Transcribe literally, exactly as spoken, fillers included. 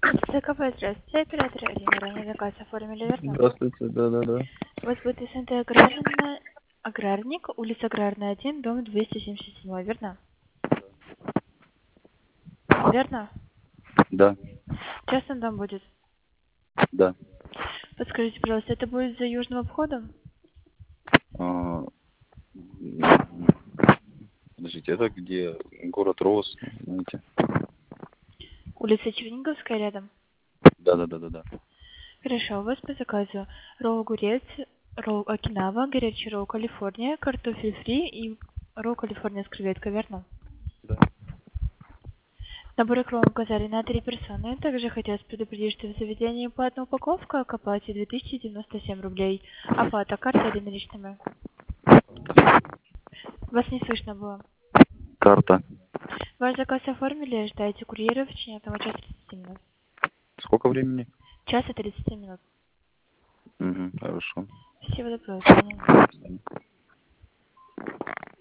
ЦКП, здравствуйте, оператор один, ранее заказ оформили, верно? Здравствуйте, да-да-да. У вас будет СНТ Аграрная, Аграрник, улица Аграрная один, дом двести семьдесят семь, верно? Верно? Да, Часто он там будет? да. Подскажите, пожалуйста, это будет за южным обходом? А, м, Подождите, это где город Рос, знаете? Улица Черниговская рядом? Да-да-да-да-да. Хорошо, у вас по заказу ролл огурец, ролл Окинава, горячий ролл Калифорния, картофель фри и ролл Калифорния с креветкой, верно? Да. Набор икру указали на три персоны. Также хотелось предупредить, что в заведении платная упаковка к оплате две тысячи девяносто семь рублей. Оплата картой или наличными? Вас не слышно было. Карта. Ваш заказ оформили, ждаете курьера в течение одного часа тридцати минут. Сколько времени? Час и тридцать минут. Угу, хорошо. Всего доброго, до свидания. До свидания.